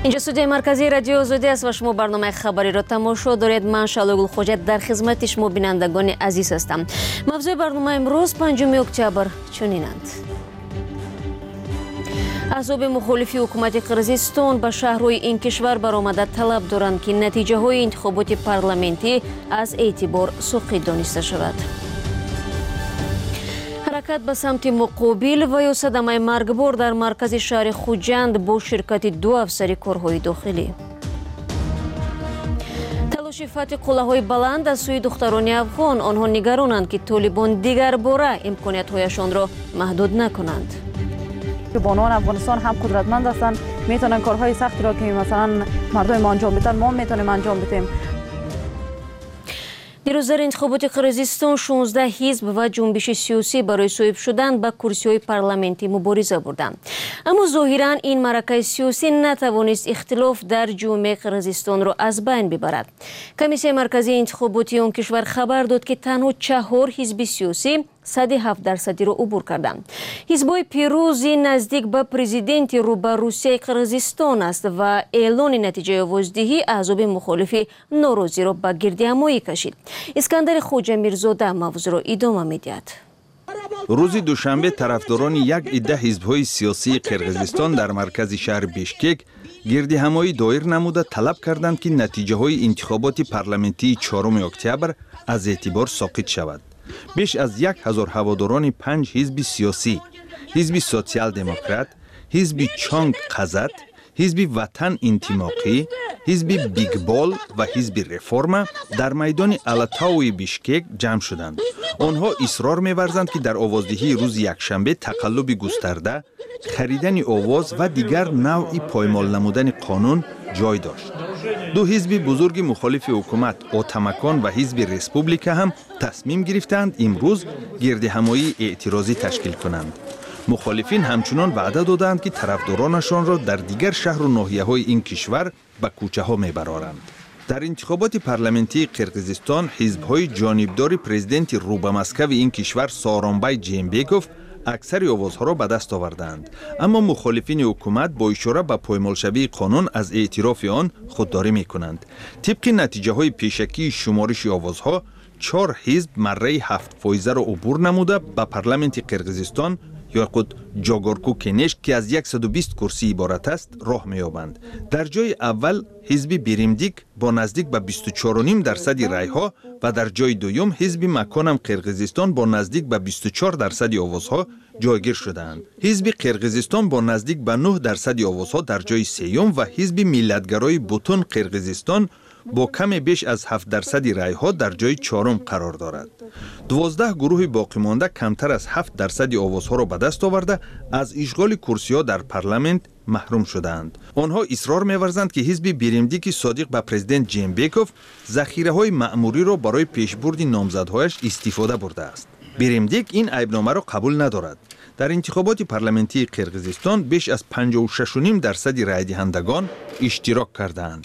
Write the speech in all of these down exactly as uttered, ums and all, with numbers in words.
اینجا استودیوی مرکزی رادیو آزادی است و شما برنامه خبری را تماشا دارید. من شعله گلخوجت در خدمت شما بینندگان عزیز هستم. موضوع برنامه امروز پنجم اکتبر چنینند: احزاب مخالفی حکومت قرقیزستان به شهرهای این کشور برآمده طلب دارند که نتیجه های انتخابات پارلمانی از اعتبار ساقط دانسته شود. حرکت به سمت مقابل و یا صدمه مرگبار در مرکز شهر خوجند با شرکت دو افسر کارهای داخلی. تلاش فتح قلعه‌های بلند از سوی دختران افغان. آنها نگرانند که طالبان دیگر باره امکانیت‌هایشان را محدود نکنند. بانوان افغانستان هم قدرتمند هستند، میتونن کارهای سختی را که مثلا مردم ما انجام بدن ما میتونیم انجام بدیم. دیروز در انتخابات قرقیزستان شانزده حزب و جنبش سیاسی برای صاحب شدن به کرسی‌های پارلمانی مبارزه بردند. اما ظاهراً این معرکه سیاسی نتوانست اختلاف در جامعه قرقیزستان را از بین ببرد. کمیسیون مرکزی انتخاباتی آن کشور خبر داد که تنها چهار حزب سیاسی صد و هفت درصدی را عبور کردند. حزب‌های پیروزی نزدیک به پرزیدنت رو به روسیه قرقیزستان است و اعلان نتیجه آوازدهی احزاب مخالفی ناراضی را به گردهمایی کشید. اسکندر خوجه میرزاده موضوع را ادامه می‌دهد. روز دوشنبه طرفداران یک عده حزب‌های سیاسی قرقیزستان در مرکز شهر بیشکک گردهمایی دایر نموده طلب کردند که نتیجه‌های انتخابات پارلمانی چهارم اکتبر از اعتبار ساقط شود. بیش از یک هزار هواداران پنج حزب سیاسی، حزب سوسیال دموکرات، حزب چانگ قزت، حزب وطن انتماقی، حزب بیگ بال و حزب رفرما در میدان الاتاوی بیشکک جمع شدند. آنها اصرار می‌ورزند که در آوازدهی روز یکشنبه تقلب گسترده، خریدن آواز و دیگر نوعی پایمال نمودن قانون جای داشت. دو حزب بزرگ مخالف حکومت اوتمکان و حزب ریسپوبلیکا هم تصمیم گرفتند امروز گردهمایی اعتراضی تشکیل کنند. مخالفین همچنان وعده دادند که طرفدارانشان را در دیگر شهر و ناحیه‌های این کشور به کوچه ها میبرارند. در انتخابات پارلمانی قرقیزستان حزب‌های جانبدار پرزیدنت روبه مسکو این کشور سارانبای جیمبکوف اکثر آوازها را به دست آوردند، اما مخالفین حکومت با اشاره به پایمالشوی قانون از اعتراف آن خودداری می کنند. طبق نتیجه های پیشکی شمارش آوازها، چهار حزب مره هفت فایزه را عبور نموده به پارلمانت قرقیزستان یا خود جاگورکو کنش که از صد و بیست کرسی عبارت است راه می‌یابند. در جای اول حزب بیریمدیک با نزدیک به بیست و چهار و نیم درصد رای‌ها و در جای دوم حزب مکانم قرقیزستان با نزدیک به بیست و چهار درصد آوازها جایگیر شدند. حزب قرقیزستان با نزدیک به نه درصد آوازها در جای سوم و حزب ملتگرای بوتون قرقیزستان با کم بیش از هفت درصد رای‌ها در جای چهارم قرار دارد. دوازده گروه باقی مانده کمتر از هفت درصد آوازها را به دست آورده از اشغال کرسی‌ها در پارلمان محروم شدند. آنها اصرار می‌ورزند که حزب بیریمدیک صادق به پرزیدنت جیمبکوف ذخیره‌های مأموری را برای پیشبرد نامزدهایش استفاده برده است. بیریمدیک این عیبنامه را قبول ندارد. در انتخابات پارلمانی قرقیزستان بیش از پنجاه و شش و نیم درصد رای دهندگان اشتراک کردند.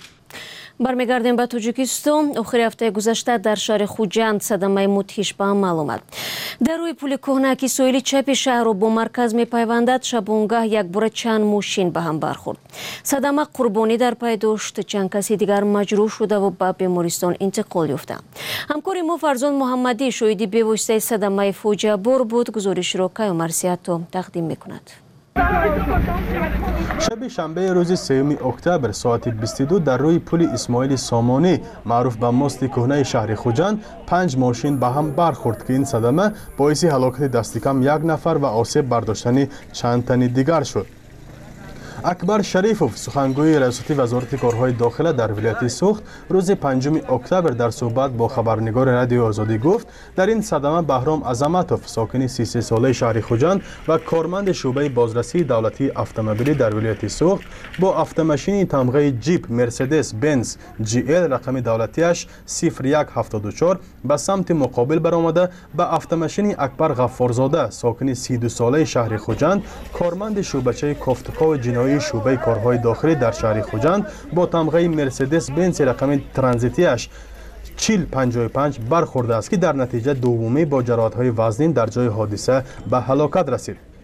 برمیگردیم به تاجیکستان. آخر هفته گذشته در شهر خوجند صدمه مدهش به عمل آمد. در روی پل کهنه که ساحل چپ شهر را با مرکز می‌پیوندد شبانگاه یک بار چند ماشین به هم برخورد. صدمه قربانی در پی داشت، چند کسی دیگر مجروح شده و به بیمارستان انتقال یافته. همکار ما فرزان محمدی شاهد بی‌واسطه صدمه فاجعه بار بود. گزارش را کیو مرسیاتو تقدیم می‌کند. شب شنبه روز سوم اکتبر ساعت بیست و دو در روی پل اسماعیل سامانی معروف به ماست کهنه شهر خوجند پنج ماشین به هم برخورد که این صدمه باعث هلاکت دست کم یک نفر و آسیب برداشتن چند تن دیگر شد. اکبر شریفوف سخنگوی ریاست وزارت کارهای داخله در ولایت سوخت روز پنجم اکتبر در صحبت با خبرنگار رادیو آزادی گفت در این صدمه بهرام عظمتوف ساکن سی و سه ساله شهر خوجند و کارمند شعبه بازرسی دولتی اتومبیلی در ولایت سوخت با اتوماشین تمغه جیپ مرسدس بنز جی ال رقم دولتیش صفر یک هفتاد و چهار به سمت مقابل برآمده به اتوماشین اکبر غفارزاده ساکن سی و دو ساله شهر خوجند کارمند شعبچه کافتکاو جنایی شعبه کارهای داخلی در شهر خوجند با تمغه مرسدس بنز رقم ترانزیتیش چهل پنجاه و پنج برخورده است که در نتیجه دومی با جراحت‌های وزنین در جای حادثه به هلاکت رسید.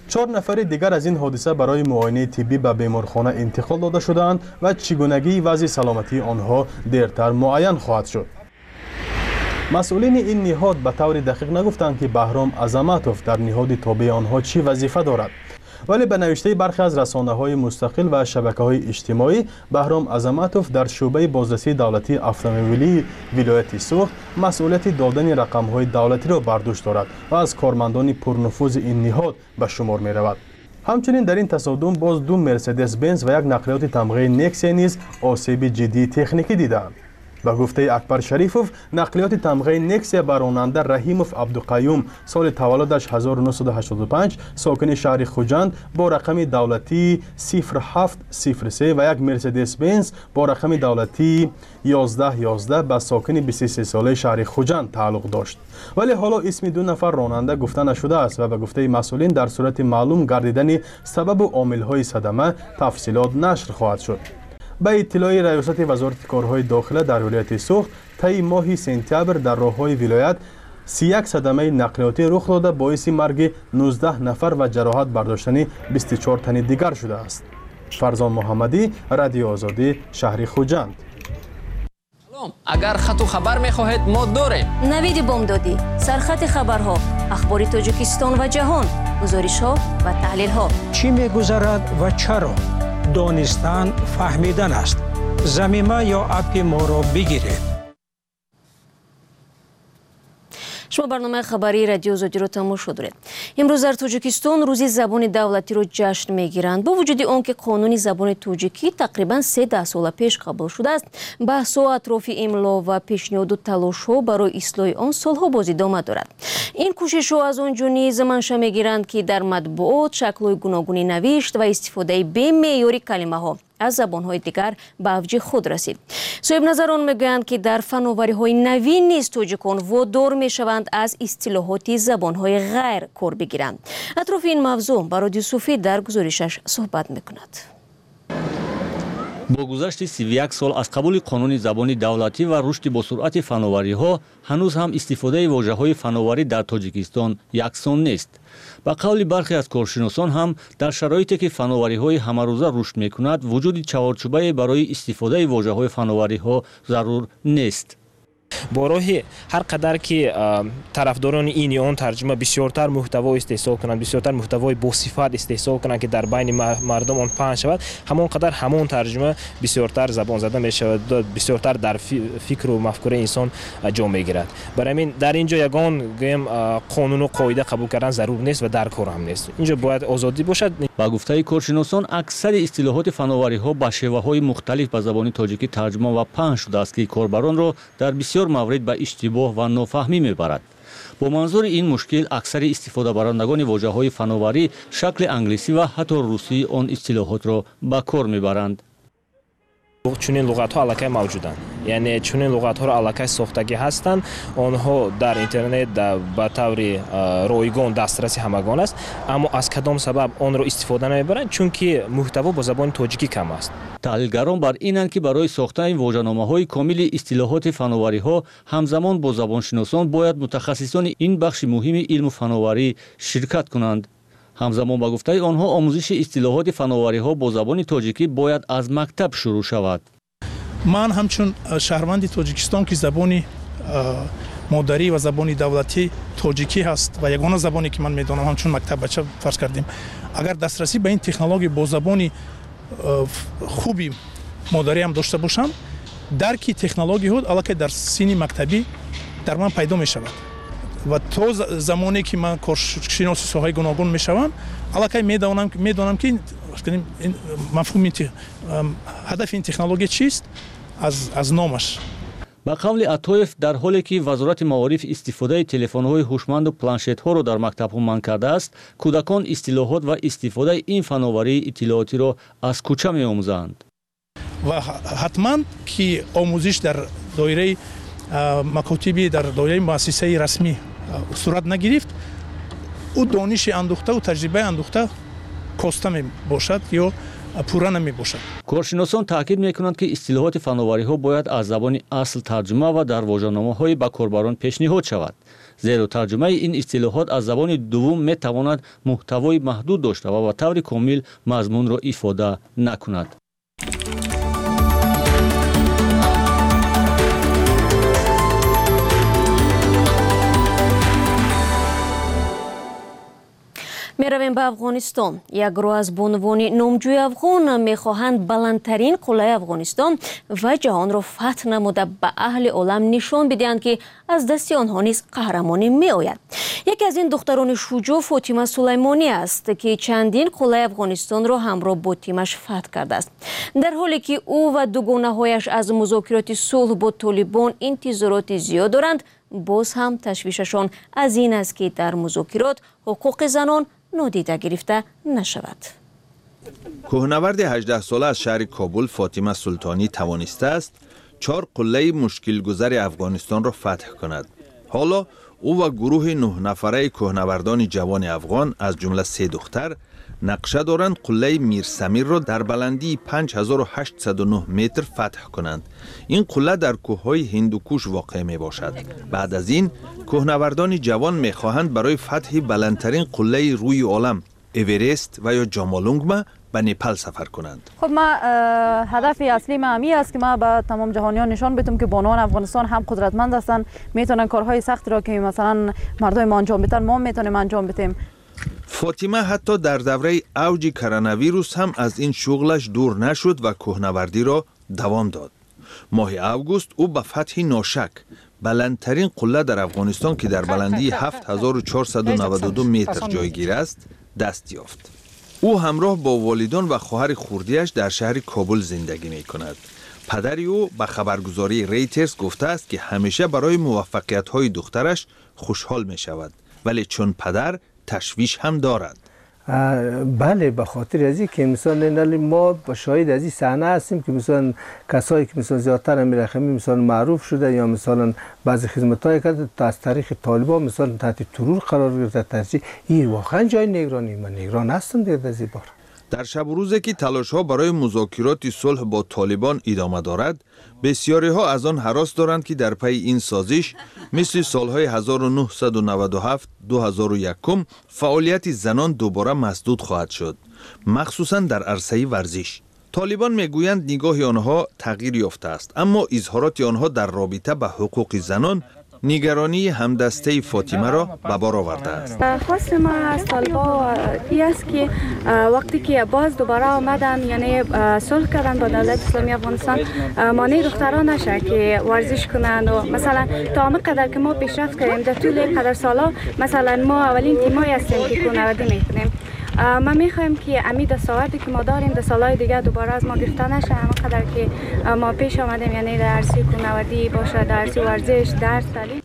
چهار نفر دیگر از این حادثه برای معاینه طبی به بیمارخانه انتقال داده شدند و چگونگی وضع سلامتی آنها دیرتر معین خواهد شد. مسئولین این نهاد به طور دقیق نگفتند که بهرام عظمتوف در نهاد تابع آنها چی وظیفه دارد، ولی به نوشته برخی از رسانه‌های مستقل و شبکه‌های اجتماعی، بهرام عظمتوف در شعبه بازرسی دولتی اتومبیلی ولایت سوخت مسئولیت دادن رقم‌های دولتی را بر دوش دارد و از کارمندان پرنفوذ این نهاد به شمار می‌رود. همچنین در این تصادم باز دو مرسدس بنز و یک نقلیات تمغه نکسیا نیز آسیب جدی تکنیکی دیدند. به گفته اکبر شریفوف، نقلیات تمغه نکسیا بر راننده رحیموف عبدالقیوم سال تولدش هزار و نهصد و هشتاد و پنج ساکن شهر خوجند با رقم دولتی صفر هفت صفر سه و یک مرسدس بنز با رقم دولتی یازده یازده به ساکن بیست و سه ساله شهر خوجند تعلق داشت، ولی حالا اسم دو نفر راننده گفته نشده است و به گفته مسئولین در صورت معلوم گردیدن سبب و عامل‌های صدمه تفصیلات نشر خواهد شد. به اطلاع ریاست وزارت کارهای داخله در ولایت سوخت، طی ماه سپتامبر در راه‌های ولایت سی و یک صدمه نقلیاتی رخ داده باعث مرگ نوزده نفر و جراحت برداشتن بیست و چهار تن دیگر شده است. فرزان محمدی، رادیو آزادی، شهر خوجند. اگر خط و خبر می‌خواهید ما داریم. نوید بامدادی، سرخط خبرها، اخبار تاجیکستان و جهان، گزارش‌ها و تحلیل‌ها. چی می‌گذرد و چرا؟ دانستن فهمیدن است. زمینه یا اپ ما را بگیرید. شما برنامه خبری رادیو آزادی رو تماشا دارید. امروز در تاجیکستان روزی زبان دولتی رو جشن میگیرند. با وجود آنکه قانون زبان تاجیکی تقریبا سه ده سال پیش قبول شده است، بحث و اطراف املا و پیشنهاد و تلاش‌ها برای اصلاح آن سالها باز ادامه دارد. این کوشش‌ها از آنجا نیز منشأ میگیرند که در مطبوعات شکل‌های گوناگونی نوشت و استفاده به معیاری کلمه‌ها از زبان‌های دیگر به اوج خود رسید. صاحب نظران میگویند که در فناوری‌های نوین نیز تاجیکان وادار میشوند از اصطلاحات زبان‌های غیر کار بگیرند. اطراف این موضوع با رادیو صوفی در گزارشش صحبت میکند. با گذشت سی و یک سال از قبول قانون زبان دولتی و رشد با سرعت فناوری‌ها، هنوز هم استفاده واژه‌های فناوری در تاجیکستان یکسان نیست. با قول برخی از کارشناسان هم در شرایطی که فناوری‌های همه‌روزه رشد می‌کند، وجود چهارچوبه برای استفاده واژه‌های فناوری‌ها ضرور نیست. با راه هر قدر که طرفداران این یا آن ترجمه بسیارتر محتوا استحصال کنند، بسیارتر محتوای با صفت استحصال کنند که در بین مردم آن پخش شود، همان قدر همان ترجمه بسیارتر زبان زده می شود، بسیارتر در فکر و مفکوره انسان جا می گیرد. برای همین در اینجا یگان گویم قانون و قاعده قبول کردن ضرور نیست و در کار هم نیست. اینجا باید آزادی باشد. با گفته کارشناسان، اکثر اصطلاحات فناوری‌ها با شیوه‌های مختلف به زبان تاجیکی ترجمه و پخش شده است که کاربران را در بسیار مورد به اشتباه و نافهمی میبرد. با منظور این مشکل، اکثر استفاده برندگان واژه‌های فناوری شکل انگلیسی و حتی روسی آن اصطلاحات را به کار میبرند. چنین لغت‌ها الکی موجودند، یعنی چنین لغت‌ها را الکی ساختگی هستند. آنها در اینترنت به طور رایگان دسترسی همگان است، اما از کدام سبب آن را استفاده نمی‌برند؟ چون که محتوا با زبان تاجیکی کم است. تحلیلگران بر اینند که برای ساختن واژه‌نامه‌های کامل اصطلاحات فناوری‌ها همزمان با زبانشناسان باید متخصصان این بخش مهم علم و فناوری شرکت کنند. همزمان با گفته آنها آموزش اصطلاحات فناوری‌ها با زبان تاجیکی باید از مکتب شروع شود. من همچون شهروند تاجیکستان که زبان مادری و زبان دولتی تاجیکی هست و یگانه زبانی که من میدونم همچون مکتب بچه فرض کردیم، اگر دسترسی به این تکنولوژی با زبانی خوبی مادری هم داشته باشم، درک تکنولوژی ها البته در سینی مکتبی در من پیدا می شود و تو زمانی که من کارشناسی ساحه گوناگون می شوم، البته میدونم میدونم که این مفهوم هدف این تکنولوژی چیست از از نامش. با قول عطایف، در حالی که وزارت معارف استفاده تلفن‌های هوشمند و پلنشت‌ها را در مکتب‌ها منع کرده است، کودکان اصطلاحات و استفاده این فناوری اطلاعاتی را از کوچه می‌آموزند. و حتما که آموزش در دایره مکاتبی در دایره مؤسسه رسمی صورت نگرفت، او دانش اندوخته و تجربه اندوخته کاسته می باشد یا پورا نمی باشد. کارشناسان تاکید میکنند که اصطلاحات فناوری ها باید از زبان اصل ترجمه و در واژه‌نامه‌های به کاربران پیشنهاد شود. зеро тарҷумаи ин истилоҳот аз забони дуввум метавонад муҳтавои маҳдуд дошта ва ба таври комил мазмунро ифода накунад. меравем ба Афғонистон. Як гурӯҳ аз бонувони номҷӯи афғон мехоҳанд баландтарин қуллаи Афғонистон ва ҷаҳонро фатҳ намуда ба аҳли олам нишон бидиҳанд, ки аз дасти онҳо низ қаҳрамонӣ меояд. яке аз ин духтарони шуҷоъ Фотима Сулаймонӣ аст, ки чандин қуллаи Афғонистонро ҳамроҳ бо тимаш фатҳ кардааст. дар ҳоле ки ӯ ва дугонаҳояш аз музокироти сулҳ бо Толибон интизороти зиёд доранд, боз ҳам ташвишашон аз ин аст, ки дар музокирот ҳуқуқи занон нодида гирифта нашавад. кӯҳнаварди ҳаждаҳ сола аз шаҳри Кобул Фотима Султонӣ тавонистааст чор қуллаи мушкилгузари Афғонистонро фатҳ кунад. ҳоло ӯ ва гурӯҳи нӯҳ-нафараи кӯҳнавардони ҷавони афғон аз ҷумла се духтар нақша доранд қуллаи Мирсамирро дар баландии панҷ ҳазору ҳаштсаду нӯҳ метр фатҳ кунанд. ин қулла дар кӯҳҳои Ҳиндукуш воқеъ мебошад. баъд аз ин кӯҳнавардони ҷавон мехоҳанд барои фатҳи баландтарин қуллаи рӯи олам Эверест ва ё Ҷомолунгма ба Непал сафар کنند. خب ما هدف اصلی ما همی است که ما به تمام جهانیان نشان بدیم که بانوان افغانستان هم قدرتمند هستند، میتونن کارهای سختی را که مثلا مردم ما انجام بدن ما میتونیم انجام بدیم. فاطمه حتی در دوره اوج کرونا ویروس هم از این شغلش دور نشد و کوهنوردی را دوام داد. ماه اوگوست او به فتح ناشک بلندترین قله در افغانستان که در بلندی هفت هزار و چهارصد و نود و دو متر جایگیر است دست یافت. او همراه با والدان و خواهر خردیش در شهر کابل زندگی می کند. پدری او به خبرگزاری ریترز گفته است که همیشه برای موفقیت های دخترش خوشحال می شود، ولی چون پدر تشویش هم دارد. بله، به خاطر از این که مثلا ما با شاهد از این صحنه هستیم که مثلا کسایی که مثلا زیادتر امیر رحیمی مثلا معروف شده یا مثلا بعضی خدمت‌های کرده تا از طریق طالبان مثلا تحت ترور قرار گرفته. ترجیح این واقعا جای نگرانی، من نگران هستم دیگه از این بار. در شب و روزی که تلاش‌ها برای مذاکرات صلح با طالبان ادامه دارد، بسیاری‌ها از آن هراس دارند که در پی این سازش مثل سالهای هزار و نهصد و نود و هفت دو هزار و یک فعالیت زنان دوباره مسدود خواهد شد، مخصوصاً در عرصه ورزش. طالبان میگویند نگاه آنها تغییر یافته است، اما اظهارات آنها در رابطه با حقوق زنان نگرانی همدسته فاطمه را به بار آورده است. خواست ما از طالبان این است که وقتی که باز دوباره آمدن یعنی صلح کردن با دولت اسلامی افغانستان مانع دختران نشه که ورزش کنند و مثلا تا همه قدر که ما پیشرفت کردیم در طول قدر سالا مثلا ما اولین تیمایی هستیم که کوهنوردی میکنیم. ما میخوایم که امید دستاوردی که ما داریم در سالهای دیگه دوباره از ما گرفته نشه، همه قدر که ما پیش آمدیم یعنی در عرصه کوهنوردی باشه، در عرصه ورزش، درس، تعلیم.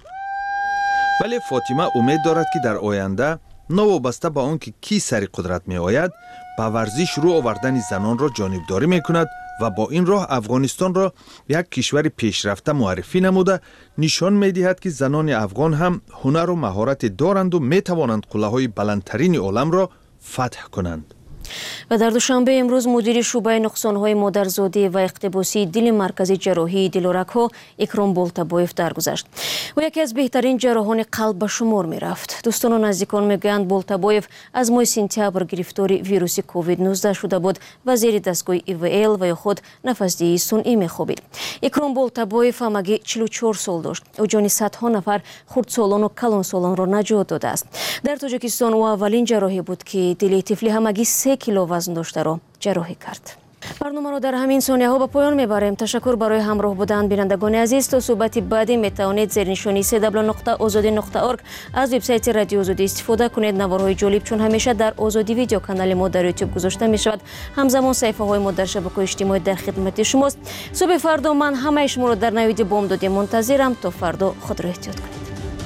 ولی فاطمه امید دارد که در آینده نوابسته به آن که کی سر قدرت می آید با ورزش رو آوردن زنان را جانبداری می کند و با این راه افغانستان را یک کشور پیشرفته معرفی نموده نشان می دهد که زنان افغان هم هنر و مهارت دارند و می توانند قله های بلندترین عالم را فتح کنند. و در دوشنبه امروز مدیر شعبه نقصان‌های مادرزادی و اقتباسی دل مرکزی جراحی دلورک‌ها اکرام بولتابویف درگذشت. او یکی از بهترین جراحان قلب به شمار می‌رفت. دوستان و نزدیکان میگویند بولتابویف از ماه سپتامبر گرفتاری ویروس کووید نوزده شده بود و زیر دستگاه ای وی ال و یا خود نفس‌دهی صنعی می‌خوابید. اکرام بولتابویف همگی چهل و چهار سال داشت. او جان صدها نفر خردسالان و کلانسالان را نجات داده است. در تاجیکستان او اولین جراحی بود که دل طفلی همگی سه کیلو وزن داشته را جراحی کرد. برنامه را در همین ثانیه ها به پایان میبریم. تشکر برای همراه بودن بینندگان عزیز. تا صحبت بعدی میتوانید زیر نشانی سه دبل نقطه آزادی نقطه ارگ از وبسایت رادیو آزادی استفاده کنید. نوارهای جالب چون همیشه در آزادی ویدیو کانال ما در یوتیوب گذاشته می شود. همزمان صفحه های ما در شبکه اجتماعی در خدمت شماست. صبح فردا من همه شما را در نوید بامدادی منتظرم. تا فردا خود را احتیاط کنید.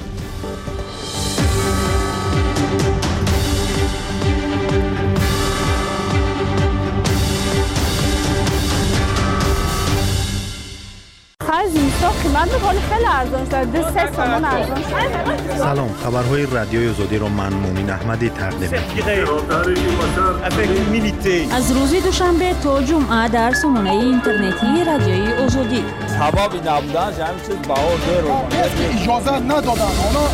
قیمت بخوری خیلی ارزان شد. دو سه سامان ارزان شد. سلام، خبرهای رادیوی آزادی را من مومین احمدی تقدیم می‌کنم. از روز دوشنبه تا جمعه در سامانه اینترنتی رادیوی آزادی. سبب نبودن همین چیز بها زیرو. اجازه ندادن. اونا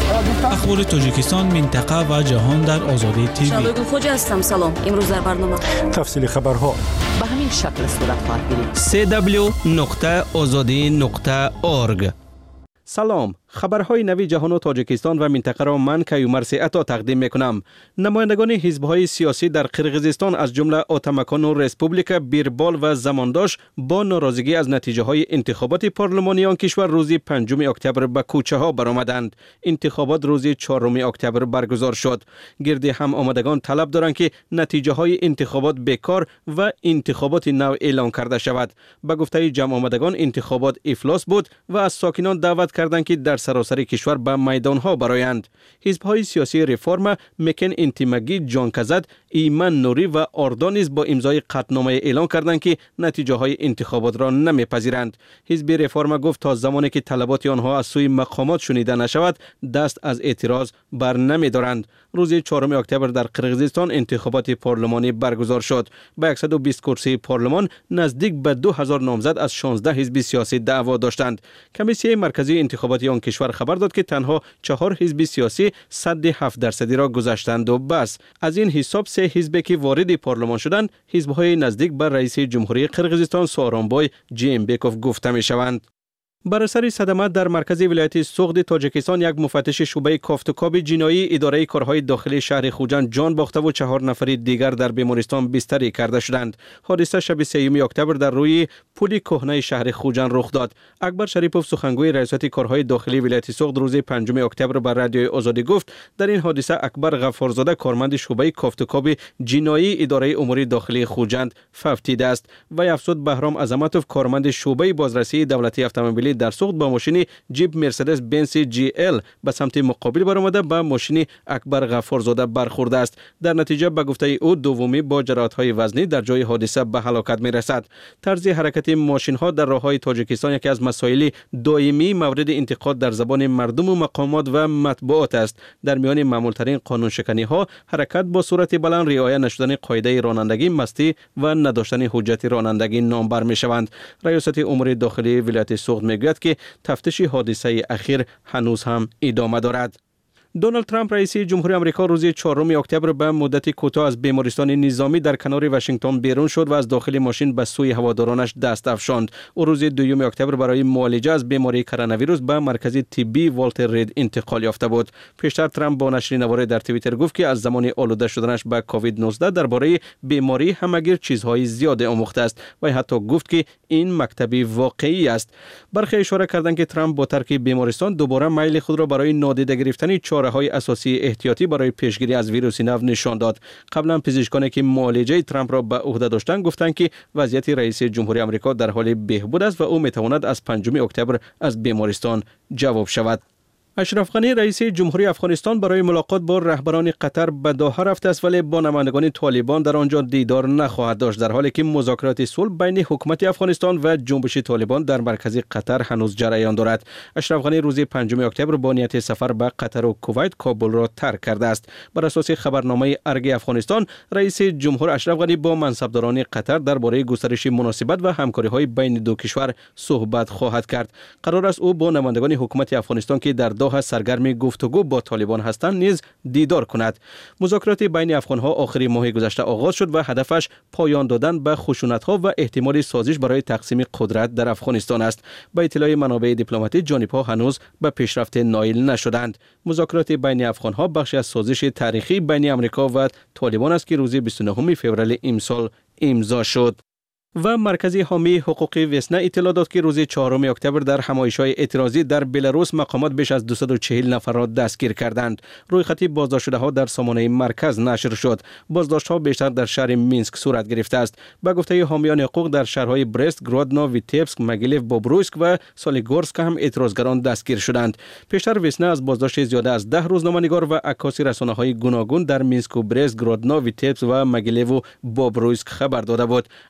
اخبار تاجیکستان، منطقه و جهان در آزادی تیوی. شادو خوج هستم. سلام. امروز در برنامه تفصیل خبرها به همین شکل صورت خواهد گرفت. سی دبلیو نقطه آزادی نقطه اورگ. سلام، خبرهای نوی جهان و تاجیکستان و منطقه را من کیومرث عطا تقدیم میکنم. نمایندگان حزب‌های سیاسی در قرقیزستان از جمله آتمکان و رسپوبلیک بیربال و زمانداش با ناراضگی از نتیجه های انتخابات پارلمانی آن کشور روز پنجم اکتبر به کوچه ها برآمدند. انتخابات روز چهارم اکتبر برگزار شد. گرد هم آمدگان طلب دارند که نتیجه های انتخابات بیکار و انتخابات نو اعلان کرده شود. به گفته جمع آمدگان انتخابات افلاس بود و از ساکنان دعوت کردند که در سراسر کشور به میدان ها برآیند. حزب‌های سیاسی ریفورم، مکن انتیمگی، جانکزد، ایمن نوری و آردا نیز با امضای قطعنامه اعلان کردند که نتیجه های انتخابات را نمیپذیرند. حزب ریفورم گفت تا زمانی که طلبات آنها از سوی مقامات شنیده نشود دست از اعتراض بر نمیدارند. روز چهارم اکتبر در قرقیزستان انتخابات پارلمانی برگزار شد. با صد و بیست کرسی پارلمان نزدیک به دو هزار نامزد از شانزده حزب سیاسی دعوا داشتند. کمیسیون مرکزی انتخابات آن کشور خبر داد که تنها چهار حزب سیاسی صد و هفت درصدی را گذاشتند و بس. از این حساب سه حزبی که وارد پارلمان شدند حزب‌های نزدیک به رئیس جمهوری قرقیزستان سوارونبای جیمبکوف گفته می‌شوند. بر اثر صدمه در مرکز ولایت سوغد تاجیکستان یک مفتش شعبه کافتوکاب جنایی اداره کارهای داخلی شهر خوجند جان باخته و چهار نفر دیگر در بیمارستان بستری کرده شدند. حادثه شب سوم اکتبر در روی پل کهنه شهر خوجند رخ داد. اکبر شریپوف سخنگوی ریاست کارهای داخلی ولایت سوغد روز پنجم اکتبر بر رادیوی آزادی گفت در این حادثه اکبر غفارزاده کارمند شعبه کافتوکاب جنایی اداره امور داخلی خوجند فوتیده است و افسود بهرام عظمتوف کارمند شعبه بازرسی دولتی اتومبیلی در سوغد با ماشین جیپ مرسدس بنز جی ال به سمت مقابل برآمده به ماشین اکبر غفارزاده برخورده است. در نتیجه به گفته او دومی با جراحت‌های وزنی در جای حادثه به هلاکت می‌رسد. طرز حرکت ماشین‌ها در راه‌های تاجیکستان یکی از مسائل دائمی مورد انتقاد در زبان مردم و مقامات و مطبوعات است. در میان معمول‌ترین قانون شکنی‌ها حرکت با سرعت بلند، رعایت نشدن قاعده رانندگی، مستی و نداشتن حجت رانندگی نامبر می‌شوند. ریاست امور داخلی ولایت سوغد می‌گوید که تفتیش حادثه اخیر هنوز هم ادامه دارد. دونالد ترامپ رئیس جمهوری آمریکا روز چهارم اکتبر به مدت کوتاه از بیمارستان نظامی در کنار واشنگتن بیرون شد و از داخل ماشین به سوی هوادارانش دست افشاند. او روز دوم اکتبر برای معالجه از بیماری کرونا ویروس به مرکز طبی والتر رید انتقال یافته بود. پیشتر ترامپ با نشر نواره در توییتر گفت که از زمان آلوده شدنش به کووید نوزده درباره بیماری همگیر چیزهای زیاد آموخته است و حتی گفت که این مکتبی واقعی است. برخی اشاره کردند که ترامپ با ترک بیمارستان دوباره میل خود را برای نادیده گرفتن های اساسی احتیاطی برای پیشگیری از ویروس نو نشان داد. قبلا پزشکانی که معالجه ترامپ را به عهده داشتند گفتند که وضعیت رئیس جمهوری آمریکا در حال بهبود است و او میتواند از پنجم اکتبر از بیمارستان جواب شود. اشرف غنی رئیس جمهوری افغانستان برای ملاقات با رهبران قطر به دوحه رفته است ولی با نمایندگان طالبان در آنجا دیدار نخواهد داشت، در حالی که مذاکرات صلح بین حکومت افغانستان و جنبش طالبان در مرکز قطر هنوز جریان دارد. اشرف غنی روز پنجم اکتبر با نیت سفر به قطر و کویت کابل را ترک کرده است. بر اساس خبرنامه ارگ افغانستان رئیس جمهور اشرف غنی با منصبداران قطر درباره گسترش مناسبت و همکاری‌های بین دو کشور صحبت خواهد کرد. قرار است او با نمایندگان حکومت افغانستان که در دوحه سرگرم گفتگو با طالبان هستند نیز دیدار کند. مذاکرات بین افغان‌ها آخر ماه گذشته آغاز شد و هدفش پایان دادن به خشونت‌ها و احتمال سازش برای تقسیم قدرت در افغانستان است. با اطلاع منابع دیپلماتیک جانب‌ها هنوز به پیشرفت نائل نشدند. مذاکرات بین افغان‌ها بخشی از سازش تاریخی بین آمریکا و طالبان است که روز بیست و نهم فوریه امسال امضا شد. و مرکز حامی حقوق وسنا اطلاع داد که روز چهارم اکتبر در همایش‌های اعتراضی در بلاروس مقامات بیش از دویست و چهل نفر را دستگیر کردند. روی خط بازداشت‌شده‌ها در سامانه مرکز نشر شد. بازداشت‌ها بیشتر در شهر مینسک صورت گرفته است. به گفته حامیان حقوق در شهرهای برست، گرودنو، ویتبسک، مگیلیف، بوبرویسک و سالیگورسک هم اعتراضگران دستگیر شدند. پیشتر وسنا از بازداشت زیاده از ده روزنامه‌نگار و عکاس رسانه‌های گوناگون در مینسک و برست، گرودنو، ویتبسک و مگیلیف و بوبرویسک خبر داده بود. انجمن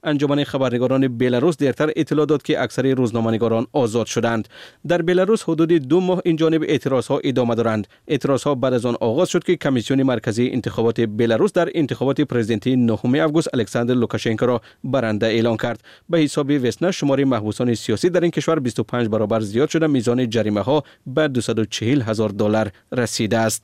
خبرنگاران بلاروس دیرتر اطلاع داد که اکثر روزنامه‌نگاران آزاد شدند. در بلاروس حدود دو ماه این جانب اعتراضها ادامه دارند. اعتراضها بعد از آن آغاز شد که کمیسیون مرکزی انتخابات بلاروس در انتخابات پرزیدنتی نهم آگوست الکساندر لوکاشنکو را برنده اعلام کرد. به حساب وسنا شمار محبوسان سیاسی در این کشور بیست و پنج برابر زیاد شده، میزان جریمه ها به دویست و چهل هزار دلار رسیده است.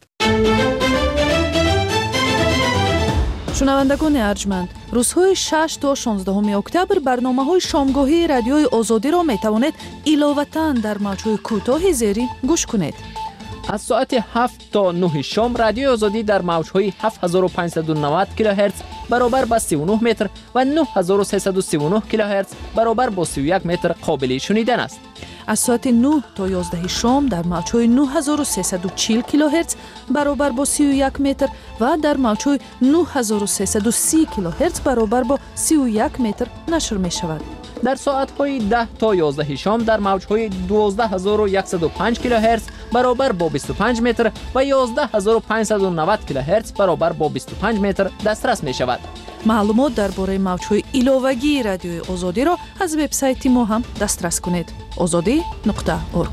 شنوندگان ارجمند، روزهای شش تا شانزده اکتبر برنامه‌های شامگاهی رادیوی آزادی را می‌توانید علاوه‌اً در موج‌های کوتاه زیری گوش کنید. از ساعت هفت تا نه شام رادیوی آزادی در موج‌های هفت هزار و پانصد و نود کیلوهرتز برابر با سی و نه متر و نه هزار و سیصد و سی و نه کیلوهرتز برابر با سی و یک متر قابل شنیدن است. از ساعت نه تا یازده شام در موج‌های نه هزار و سیصد و چهل کیلوهرتز برابر با سی و یک متر و در موج‌های نه هزار و سیصد و سی کیلوهرتز برابر با سی و یک متر نشر می شود. در ساعت‌های ده تا یازده شام در موج‌های دوازده هزار و صد و پنج کیلوهرتز برابر با بیست و پنج متر و یازده هزار و پانصد و نود کیلوهرتز برابر با بیست و پنج متر دسترس می شود. معلومات درباره موج‌های ایلاوگی رادیوی آزادی را از وبسایت ما هم دسترس کنید. آزادی نقطه اورگ.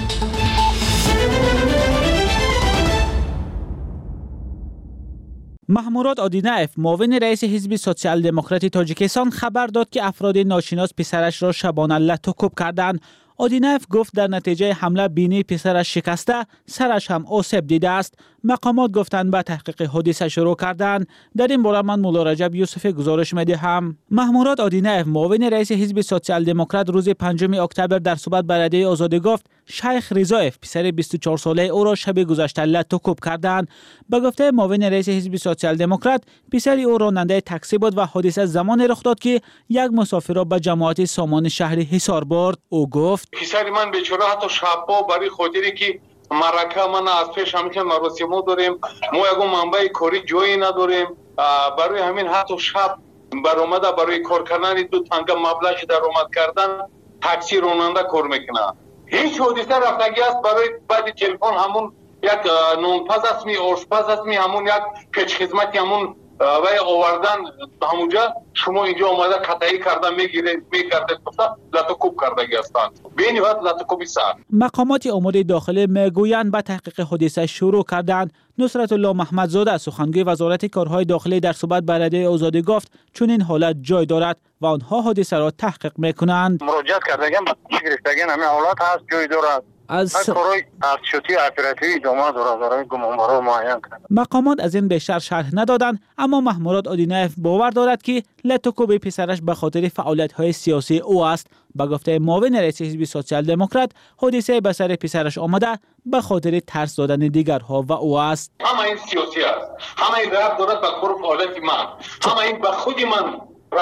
محموراد آدینایف معاون رئیس حزب سوسیال دموکراتی تاجیکستان خبر داد که افراد ناشناس پسرش را شبانه لطوکوب کردند. آدینایف گفت در نتیجه حمله بینی پسرش شکسته، سرش هم آسیب دیده است. مقامات گفتند به تحقیق حادثه شروع کردند. در این باره من مولا رجب یوسف گزارش می‌دهم. محموراد آدینایف معاون رئیس حزب سوسیال دموکرات روز پنجم اکتبر در صحبت با رادیوی آزادی گفت شیخ رضایف پسر بیست و چهار ساله او را شب گذشته لطوکوب کردند. به گفته معاون رئیس حزب سوسیال دموکرات پسر او راننده تاکسی بود و حادثه زمان رخ داد که یک مسافر را به جماعت سامان شهری حصار برد. او گفت پسر من بیچاره حتی شبا برای خاطری که مرکه من از پیش همین مراسمو داریم، ما یگو منبع کاری جایی نداریم، برای همین حتی شب برآمده برای کار کردن دو تنگه مبلغ در آمد کردن تاکسی راننده کار میکنه. هیچ حادثه رفتگی است برای بعد تلفن همون یک نونپز است می آشپز است می همون یک پیچ خدمتی همون و آوردن همونجا شما اینجا آمده قطعی کردن میگیره میکرده گفتا لطوکوب کردگی هستند بینی وقت لطوکوبی سر. مقامات امور داخلی میگویند به تحقیق حادثه شروع کردند. نصرت الله محمدزاده سخنگوی وزارت کارهای داخلی در صحبت با رادیوی آزادی گفت چون این حالت جای دارد و آنها حادثه را تحقیق میکنند. مراجعت کردگان به گرفتگان همین حالت هست جای دارد. از کارهای ارشدی اپراتیوی ادامه دارد برای گمانبارا معین کرد. مقامات از این بیشتر شرح ندادند، اما محموراد آدینایف باور دارد که لطوکوب پسرش به خاطر فعالیت‌های سیاسی او است. به گفته معاون رئیس حزب سوسیال دموکرات حادثه به سر پسرش آمده به خاطر ترس دادن دیگرها و او است. همه این سیاسی است، همه این رفت دارد به کار فعالیت من، همه این به خود من.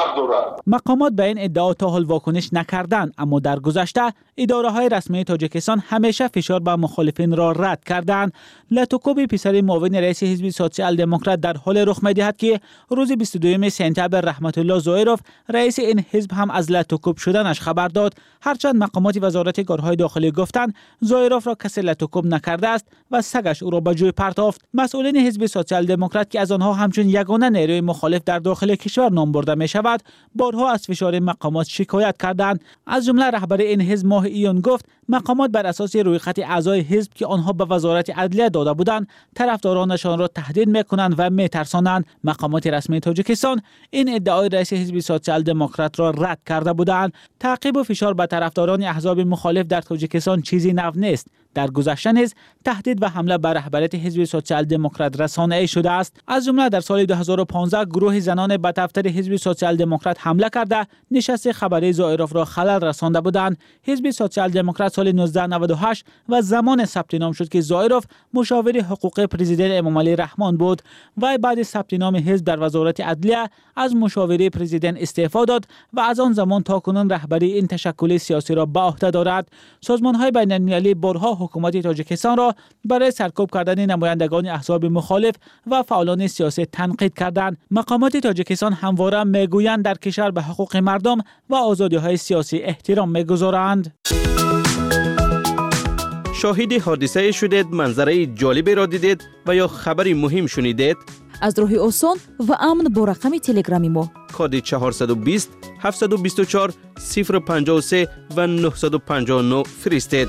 مقامات به این ادعا تا حال واکنش نکردند، اما در گذشته اداره های رسمی تاجیکستان همیشه فشار به مخالفین را رد کردند. لطوکوب پسر معاون رئیس حزب سوسیال دموکرات در حال رخ می‌دهد که روز بیست و دوم سپتامبر رحمت الله زایروف رئیس این حزب هم از لطوکوب شدنش خبر داد. هرچند مقامات وزارت کارهای داخلی گفتند زایروف را کسی لطوکوب نکرده است و سگش او را به جوی پرتافت. مسئولین حزب سوسیال دموکرات که از آنها همچون یگانه نیروی مخالف در داخل کشور نام برده می‌شود بارها از فشار مقامات شکایت کردند. از جمله رهبر این حزب ماه ایون گفت مقامات بر اساس رویخط اعضای حزب که آنها به وزارت عدلیه داده بودند طرفدارانشان را تهدید میکنند و میترسانند. مقامات رسمی تاجیکستان این ادعای رئیس حزب سوسیال دموکرات را رد کرده بودند. تعقیب و فشار به طرفداران احزاب مخالف در تاجیکستان چیزی نو نیست. در گذشته نیز تهدید و حمله بر رهبریت حزب سوسیال دموکرات رسانه‌ای شده است. از جمله در سال دو هزار و پانزده گروه زنان به دفتر حزب سوسیال دموکرات حمله کرده نشست خبری زایروف را خلل رسانده بودند. حزب سوسیال دموکرات سال نوزده نود و هشت و زمان ثبت نام شد که زایروف مشاور حقوق پرزیدنت امامعلی رحمان بود و بعد ثبت نام حزب در وزارت عدلیه از مشاوره پرزیدنت استعفا داد و از آن زمان تاکنون رهبری این تشکل سیاسی را به عهده دارد. سازمان‌های بین‌المللی بارها حکومت تاجیکستان را برای سرکوب کردن نمایندگان احزاب مخالف و فعالان سیاسی تنقید کردند. مقامات تاجیکستان همواره میگویند در کشور به حقوق مردم و آزادی‌های سیاسی احترام می‌گذارند. شاهد حادثه شدید، منظره جالبی را دیدید و یا خبری مهم شنیدید؟ аз роҳи осон ва амн бо рақами телеграми мо коди чаҳорсаду бист ҳафтсаду бисту чор сифр панҷоҳу се ва нуҳсаду панҷоҳу нӯ фиристед.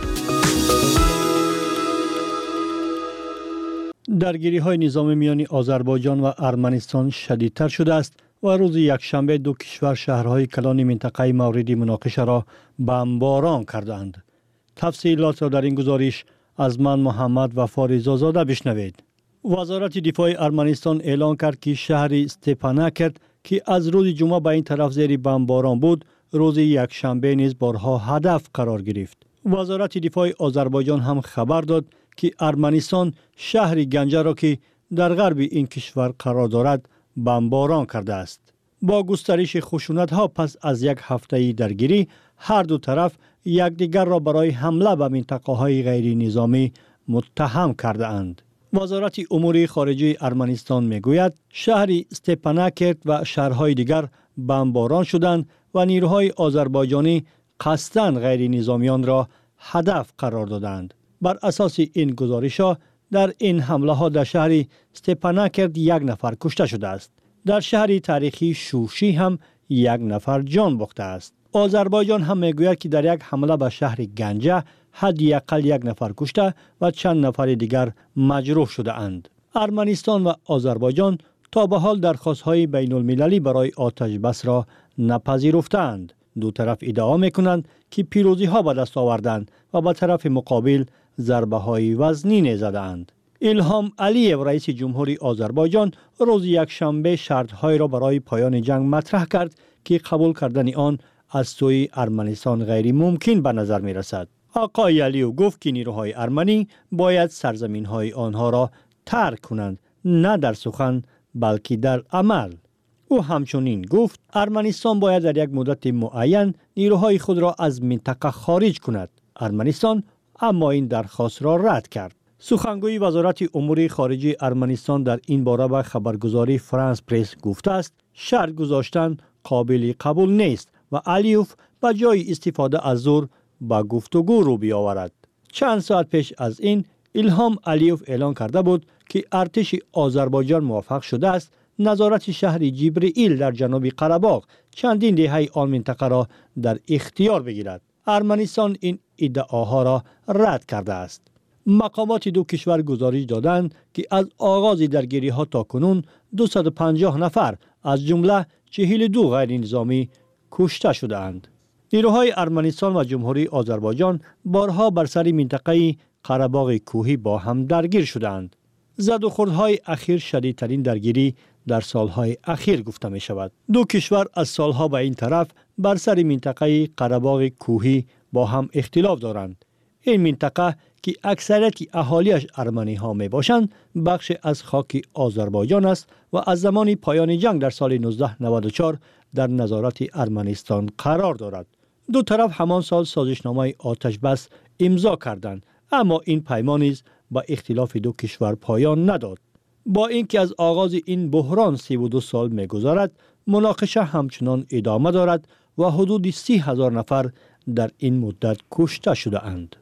даргириҳои низоми миёни озарбойҷон ва арманистон шадидтар шудааст ва рӯзи якшанбе ду кишвар шаҳрҳои калони минтақаи мавриди муноқишаро бомборон карданд. тафсилотро дар ин гузориш аз ман муҳаммад вафоризозода бишнавед. вазорати дифои арманистон эълон кард, ки шаҳри Степанакерт, ки аз рӯзи ҷумъа ба ин тараф зери бомборон буд, рӯзи якшанбе низ борҳо ҳадаф қарор гирифт. вазорати дифои Озарбойҷон ҳам хабар дод, ки Арманистон шаҳри Ганҷаро, ки дар ғарби ин кишвар қарор дорад, бомборон кардааст. бо густариши хушунатҳо пас аз як ҳафтаи даргирӣ, ҳар ду тараф якдигарро барои ҳамла ба минтақаҳои ғайринизомӣ муттаҳам кардаанд. вазорати умури хориҷии Арманистон мегӯяд, шаҳри Степанакерт ва шаҳрҳои дигар бомборон шуданд ва нирӯҳои озарбойҷонӣ қасдан ғайринизомиёнро ҳадаф қарор доданд. бар асоси ин гузоришҳо, дар ин ҳамлаҳо дар шаҳри Степанакерт як нафар кушта шудааст. дар шаҳри таърихии Шушӣ ҳам як нафар ҷон бохтааст. озарбойҷон ҳам мегӯяд, ки дар як ҳамла ба шаҳри Ганҷа ҳадди ақал як нафар кушта ва чанд нафари дигар маҷрӯҳ шудаанд. арманистон ва озарбойҷон то ба ҳол дархостҳои байнулмилалӣ барои оташбасро напазируфтаанд. ду тараф иддао мекунанд, ки пирӯзиҳо ба даст оварданд ва ба тарафи муқобил зарбаҳои вазнине задаанд. илҳом алиев, раиси ҷумҳури Озарбойҷон, рӯзи якшанбе шартҳоеро барои поёни ҷанг матраҳ кард, ки қабул кардани он аз сӯи Арманистон ғайримумкин ба назар мерасад. оқои алиев гуфт, ки нирӯҳои арманӣ бояд сарзаминҳои онҳоро тарк кунанд, на дар сухан, балки дар амал. ӯ ҳамчунин гуфт, Арманистон бояд дар як муддати муайян нирӯҳои худро аз минтақа хориҷ кунад. Арманистон аммо ин дархостро рад кард. сухангӯи вазорати умури хориҷии Арманистон дар ин бора ба хабаргузори Франс пресс гуфтааст, шарт гузоштан қобили қабул нест ва Алиев ба ҷои истифода аз зур ба гуфтугӯ рӯ биоварад. чанд соат пеш аз ин илҳом Алиев эълон карда буд, ки артиши Озарбойҷон муваффақ шудааст назорати шаҳри Ҷибриил дар ҷануби Қарабоғ чандин деҳаи он минтақаро дар ихтиёр бигирад. Арманистон ин иддаоҳоро рад кардааст. мақомоти ду кишвар гузориш доданд, ки аз оғози даргириҳо то кунун дусаду панҷоҳ нафар аз ҷумла чаҳил ду ғайринизомӣ кушта шудаанд. нирӯҳои Арманистон ва ҷумҳурии Озарбойҷон борҳо бар сари минтақаи Қарабоғи кӯҳӣ бо ҳам даргир шуданд. задухӯрдҳои ахир шадидтарин даргирӣ дар солҳои ахир гуфта мешавад. ду кишвар аз солҳо ба ин тараф бар сари минтақаи Қарабоғи кӯҳӣ бо ҳам ихтилоф доранд. ин минтақа, ки аксарияти аҳолиаш арманиҳо мебошанд, бахше аз хоки Озарбойҷон аст ва аз замони поёни ҷанг дар соли нуздаҳ наваду чор дар назорати Арманистон қарор дорад. ду тараф ҳамон сол созишномаи оташбас имзо карданд, аммо ин паймон низ ба ихтилофи ду кишвар поён надод. бо ин ки аз оғози ин буҳрон сиву ду сол мегузарад, муноқиша ҳамчунон идома дорад ва ҳудуди си ҳазор нафар дар ин муддат кушта шудаанд.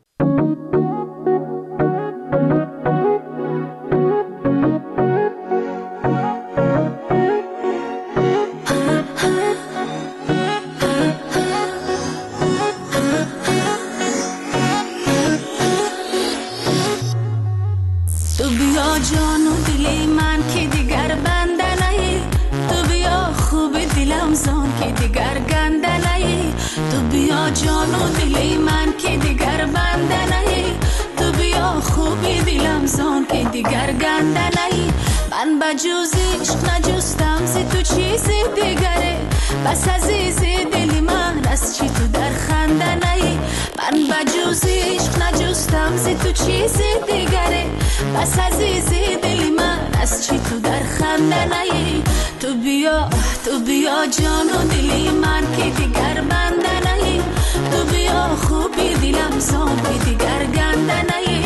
جانو دلی من که دیگر بنده نهی تو بیا خوبی دلم زان که دیگر گنده نهی من با جز عشق نجستم زی تو چیزی دیگره بس عزیزی دلی من از چی تو در خنده نهی من با جز عشق نجستم زی تو چیزی دیگره بس عزیزی دلی من از چی تو در خنده نهی تو بیا تو بیا جانو دلی من که دیگر بنده نهی تو بیا خوبی دلم زان که دیگر گنده نهی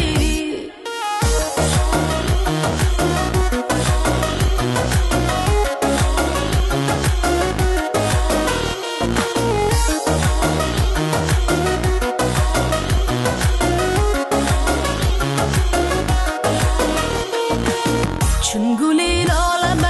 چون گلی لاله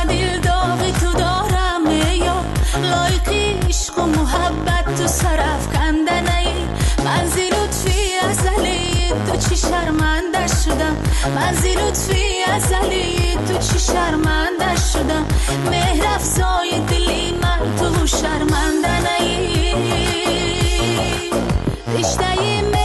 شدم من زی لطفی ازلی تو چی شرمنده شدم مهر افزای دلی من تو شرمنده نی رشته